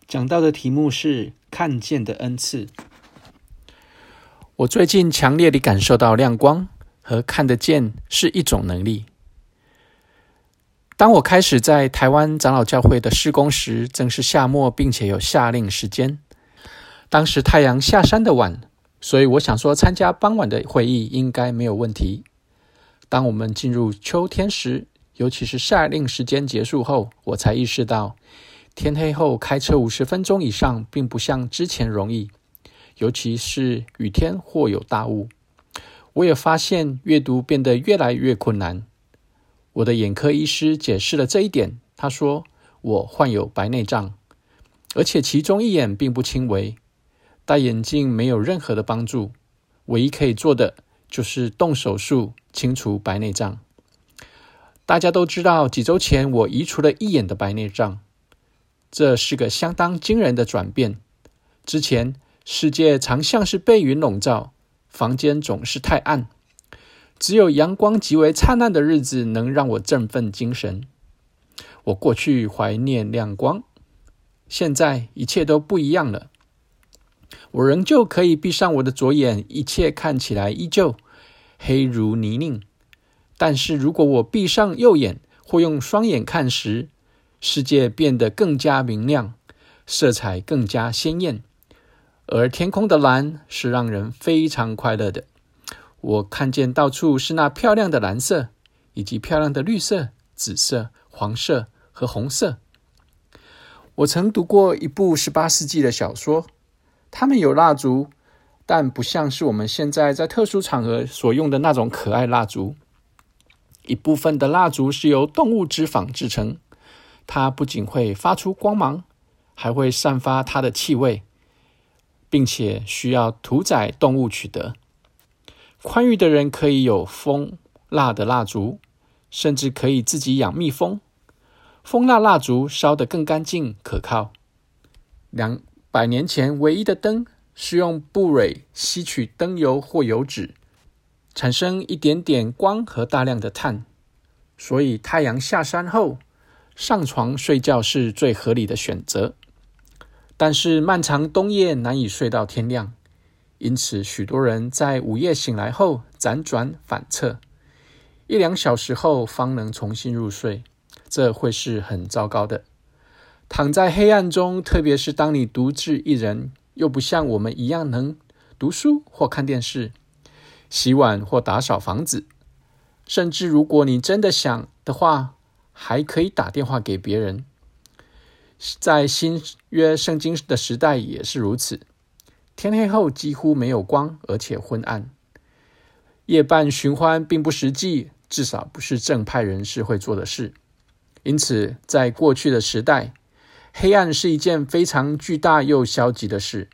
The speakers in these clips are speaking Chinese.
讲到的题目是看见的恩赐。我最近强烈地感受到亮光和看得见是一种能力。当我开始在台湾长老教会的事工时，正是夏末，并且有夏令时间。当时太阳下山的晚，所以我想说参加傍晚的会议应该没有问题。当我们进入秋天时，尤其是夏令时间结束后，我才意识到天黑后开车50分钟以上并不像之前容易，尤其是雨天或有大雾。我也发现阅读变得越来越困难。我的眼科医师解释了这一点，他说我患有白内障，而且其中一眼并不轻微，戴眼镜没有任何的帮助，唯一可以做的就是动手术清除白内障。大家都知道，几周前我移除了一眼的白内障，这是个相当惊人的转变。之前世界常像是被云笼罩，房间总是太暗，只有阳光极为灿烂的日子能让我振奋精神。我过去怀念亮光，现在一切都不一样了。我仍旧可以闭上我的左眼，一切看起来依旧黑如泥泞。但是如果我闭上右眼或用双眼看时，世界变得更加明亮，色彩更加鲜艳，而天空的蓝是让人非常快乐的。我看见到处是那漂亮的蓝色，以及漂亮的绿色、紫色、黄色和红色。我曾读过一部18世纪的小说，他们有蜡烛，但不像是我们现在在特殊场合所用的那种可爱蜡烛。一部分的蜡烛是由动物脂肪制成，它不仅会发出光芒，还会散发它的气味，并且需要屠宰动物取得。宽裕的人可以有蜂蜡的蜡烛，甚至可以自己养蜜蜂。蜂蜡蜡烛烧得更干净可靠。200年前唯一的灯是用布蕊吸取灯油或油脂，产生一点点光和大量的碳，所以太阳下山后上床睡觉是最合理的选择。但是漫长冬夜难以睡到天亮，因此许多人在午夜醒来后辗转反侧，1-2小时后方能重新入睡，这会是很糟糕的。躺在黑暗中，特别是当你独自一人，又不像我们一样能读书或看电视、洗碗或打扫房子，甚至如果你真的想的话，还可以打电话给别人。在新约圣经的时代也是如此，天黑后几乎没有光，而且昏暗。夜半寻欢并不实际，至少不是正派人士会做的事。因此，在过去的时代，黑暗是一件非常巨大又消极的事。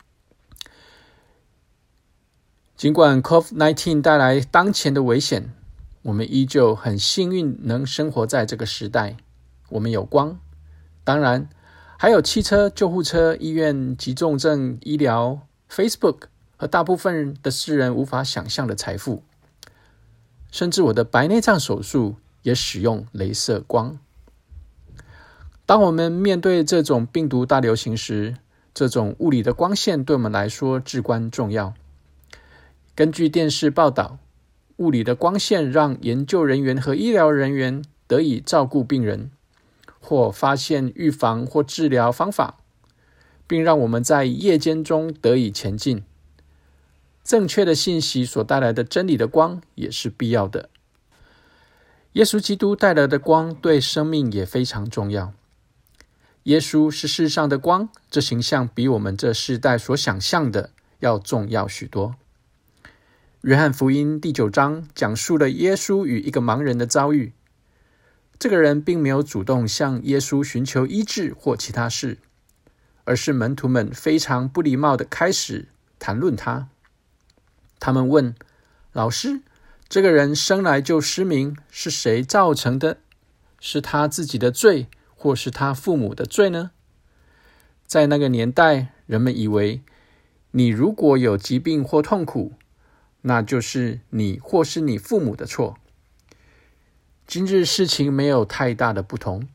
尽管 COVID-19 带来当前的危险，我们依旧很幸运能生活在这个时代。我们有光，当然还有汽车、救护车、医院、急重症医疗、Facebook 和大部分的世人无法想象的财富。甚至我的白内障手术也使用雷射光。当我们面对这种病毒大流行时，这种物理的光线对我们来说至关重要。根据电视报道，物理的光线让研究人员和医疗人员得以照顾病人，或发现预防或治疗方法，并让我们在夜间中得以前进。正确的信息所带来的真理的光也是必要的。耶稣基督带来的光对生命也非常重要。耶稣是世上的光，这形象比我们这世代所想象的要重要许多。约翰福音第9章讲述了耶稣与一个盲人的遭遇。这个人并没有主动向耶稣寻求医治或其他事，而是门徒们非常不礼貌地开始谈论他。他们问：老师，这个人生来就失明，是谁造成的？是他自己的罪，或是他父母的罪呢？在那个年代，人们以为你如果有疾病或痛苦，那就是你或是你父母的错。今日事情没有太大的不同，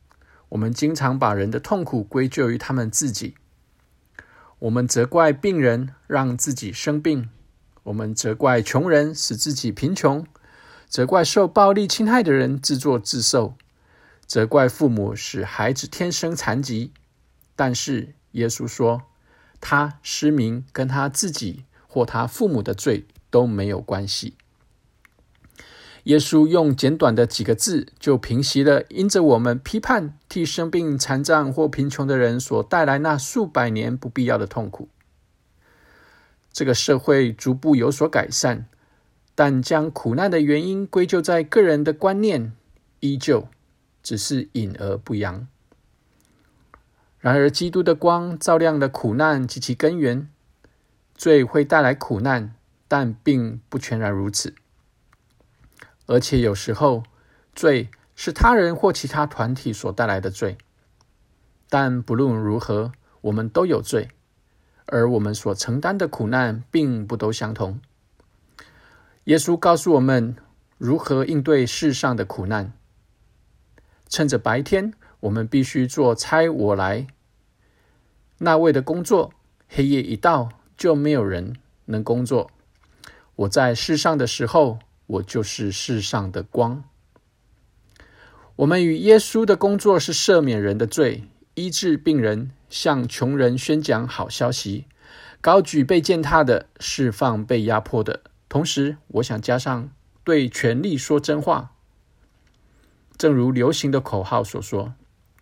我们经常把人的痛苦归咎于他们自己。我们责怪病人让自己生病，我们责怪穷人使自己贫穷，责怪受暴力侵害的人自作自受，责怪父母使孩子天生残疾。但是耶稣说，他失明跟他自己或他父母的罪都没有关系。耶稣用简短的几个字就平息了因着我们批判替生病残障或贫穷的人所带来那数百年不必要的痛苦。这个社会逐步有所改善，但将苦难的原因归咎在个人的观念，依旧只是隐而不扬。然而基督的光照亮了苦难及其根源。罪会带来苦难，但并不全然如此。而且有时候，罪是他人或其他团体所带来的罪。但不论如何，我们都有罪，而我们所承担的苦难并不都相同。耶稣告诉我们如何应对世上的苦难。趁着白天，我们必须做差我来那位的工作，黑夜一到，就没有人能工作。我在世上的时候，我就是世上的光。我们与耶稣的工作是赦免人的罪，医治病人，向穷人宣讲好消息，高举被践踏的，释放被压迫的。同时，我想加上对权力说真话。正如流行的口号所说，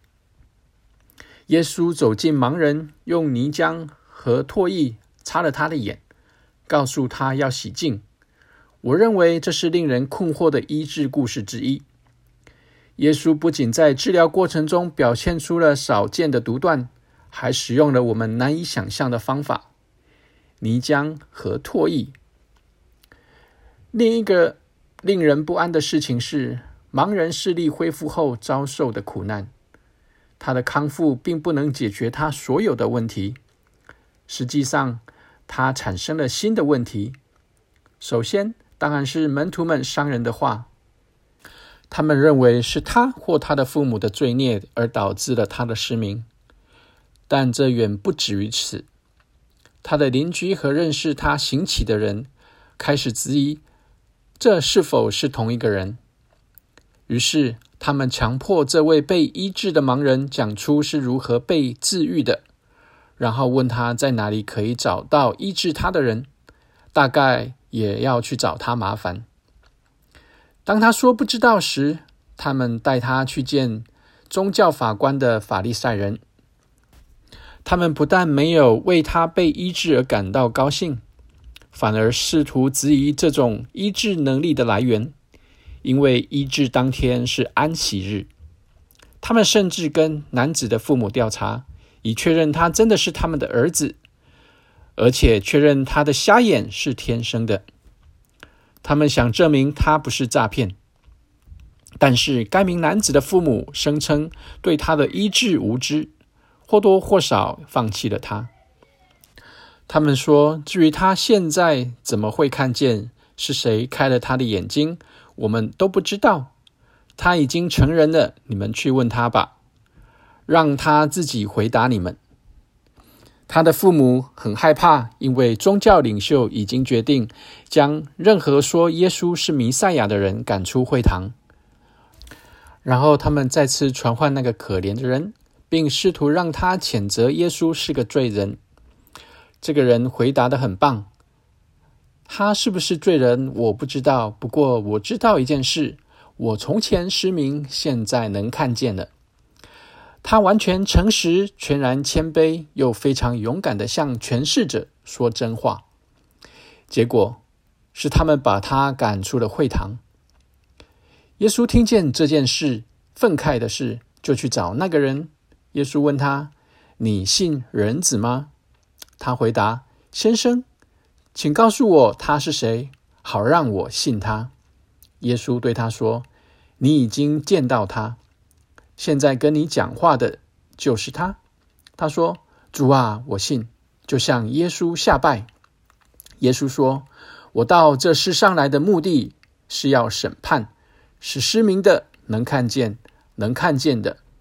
耶稣走进盲人，用泥浆和唾液擦了他的眼，告诉他要洗净。我认为这是令人困惑的医治故事之一。耶稣不仅在治疗过程中表现出了少见的独断，还使用了我们难以想象的方法，泥浆和唾液。另一个令人不安的事情是，盲人视力恢复后遭受的苦难。他的康复并不能解决他所有的问题，实际上他产生了新的问题。首先，当然是门徒们伤人的话，他们认为是他或他的父母的罪孽而导致了他的失明。但这远不止于此，他的邻居和认识他行乞的人开始质疑这是否是同一个人。于是他们强迫这位被医治的盲人讲出是如何被治愈的，然后问他在哪里可以找到医治他的人，大概也要去找他麻烦。当他说不知道时，他们带他去见宗教法官的法利赛人。他们不但没有为他被医治而感到高兴，反而试图质疑这种医治能力的来源，因为医治当天是安息日。他们甚至跟男子的父母调查，以确认他真的是他们的儿子，而且确认他的瞎眼是天生的。他们想证明他不是诈骗，但是该名男子的父母声称对他的医治无知，或多或少放弃了他。他们说，至于他现在怎么会看见，是谁开了他的眼睛，我们都不知道。他已经成人了，你们去问他吧，让他自己回答你们。他的父母很害怕，因为宗教领袖已经决定将任何说耶稣是弥赛亚的人赶出会堂。然后他们再次传唤那个可怜的人，并试图让他谴责耶稣是个罪人。这个人回答得很棒，他是不是罪人我不知道，不过我知道一件事，我从前失明，现在能看见了。他完全诚实，全然谦卑，又非常勇敢地向权势者说真话。结果是他们把他赶出了会堂。耶稣听见这件事，愤慨的是，就去找那个人。耶稣问他，你信人子吗？他回答，先生，请告诉我他是谁，好让我信他。耶稣对他说，你已经见到他，现在跟你讲话的就是他。他说，主啊，我信，就向耶稣下拜。耶稣说，我到这世上来的目的是要审判，使失明的能看见，能看见的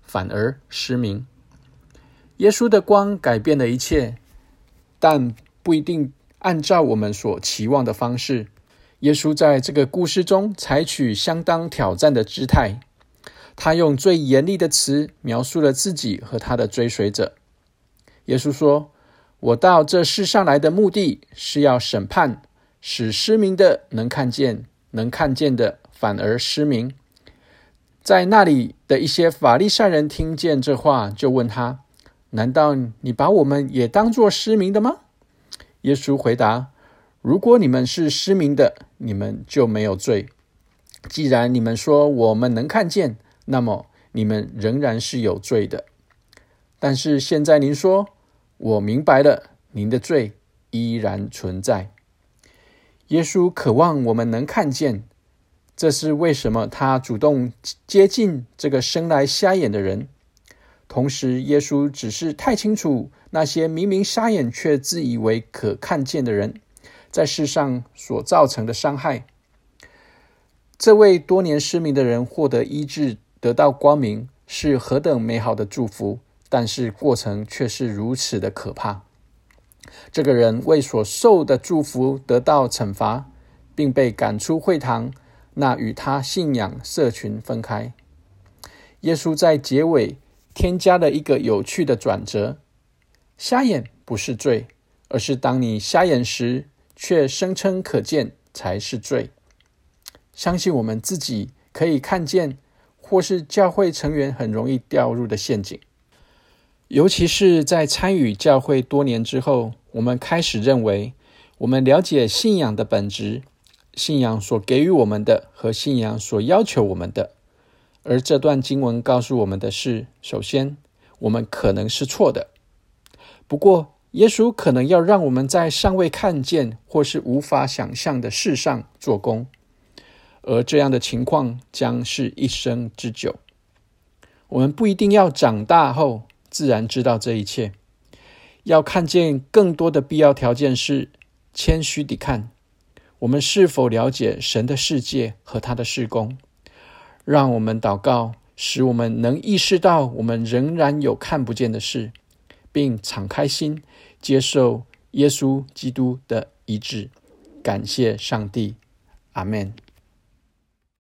反而失明。耶稣的光改变了一切，但不一定按照我们所期望的方式。耶稣在这个故事中采取相当挑战的姿态，他用最严厉的词描述了自己和他的追随者。耶稣说，我到这世上来的目的是要审判，使失明的能看见，能看见的反而失明。在那里的一些法利赛人听见这话，就问他，难道你把我们也当作失明的吗？耶稣回答，如果你们是失明的，你们就没有罪。既然你们说我们能看见，那么你们仍然是有罪的。但是现在您说，我明白了，您的罪依然存在。耶稣渴望我们能看见，这是为什么他主动接近这个生来瞎眼的人。同时，耶稣只是太清楚那些明明瞎眼却自以为可看见的人在世上所造成的伤害。这位多年失明的人获得医治，得到光明，是何等美好的祝福，但是过程却是如此的可怕。这个人为所受的祝福得到惩罚，并被赶出会堂，那与他信仰社群分开。耶稣在结尾添加了一个有趣的转折，瞎眼不是罪，而是当你瞎眼时却声称可见才是罪。相信我们自己可以看见，或是教会成员很容易掉入的陷阱。尤其是在参与教会多年之后，我们开始认为我们了解信仰的本质，信仰所给予我们的和信仰所要求我们的。而这段经文告诉我们的是，首先，我们可能是错的。不过，耶稣可能要让我们在尚未看见或是无法想象的事上做工，而这样的情况将是一生之久。我们不一定要长大后自然知道这一切，要看见更多的必要条件是谦虚地看，我们是否了解神的世界和他的事工。让我们祷告，使我们能意识到我们仍然有看不见的事，并敞开心接受耶稣基督的医治。感谢上帝，阿们。